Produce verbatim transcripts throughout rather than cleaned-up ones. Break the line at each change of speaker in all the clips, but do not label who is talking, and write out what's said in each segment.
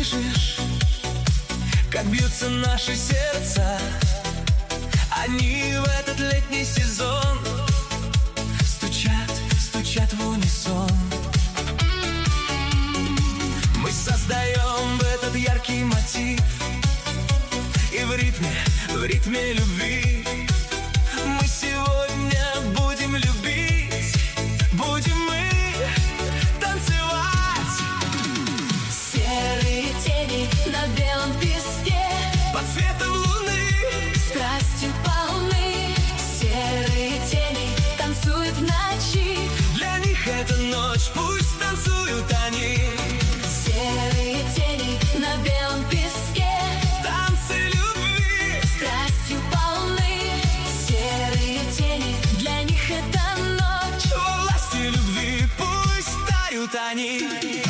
слышишь, как бьются наши сердца? Они в этот летний сезон стучат, стучат в унисон. Мы создаем в этот яркий мотив, и в ритме, в ритме любви мы сегодня будем любить, будем мы танцевать.
Серые тени на белом песке,
под светом луны,
страстью полны. Серые тени танцуют в ночи,
для них эта ночь, пусть танцуют они.
серые тени на белом песке,
Танцы любви,
страстью полны. Серые тени, для них это ночь.
во власти любви пусть тают они.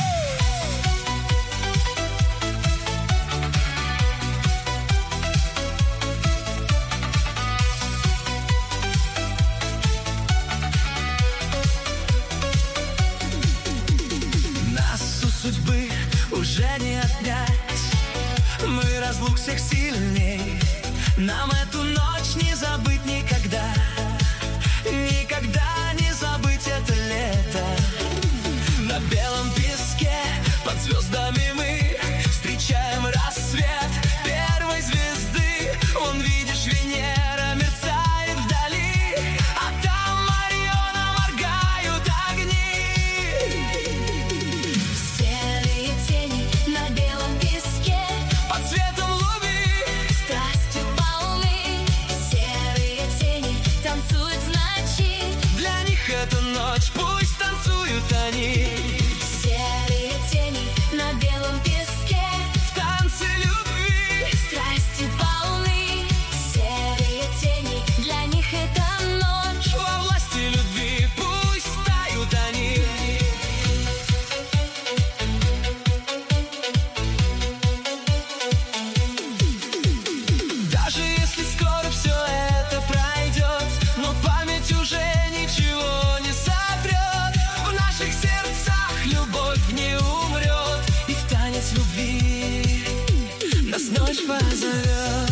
Нас у судьбы уже не отнять, мы разлук всех сильней. Нам эту ночь не забыть никогда, никогда не забыть это лето. На белом песке под звездами мы встречаем рассвет первой звезды. Вон, видишь, Венера мерцает вдали, а там Ориона моргают огни.
Серые тени на белом песке,
Под светом луны,
страстью полны. Серые тени танцуют в ночи,
для них эта ночь, пусть танцуют они.
серые тени на белом песке,
Танцы любви,
страстью полны. Серые тени, для них это ночь.
во власти любви пусть тают они. Даже если скоро все это пройдет, но память уже ничего не сотрет. В наших сердцах любовь не умрет, и в танец любви нас ночь позовет.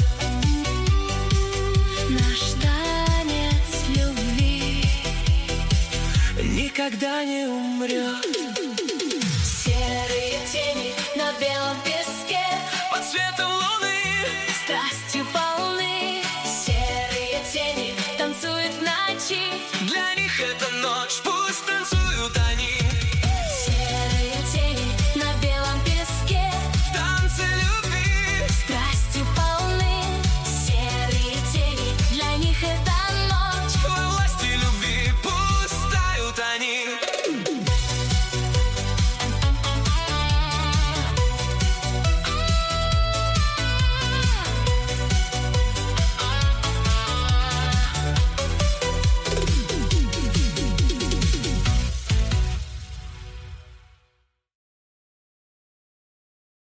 Наш танец любви
Никогда не умрет.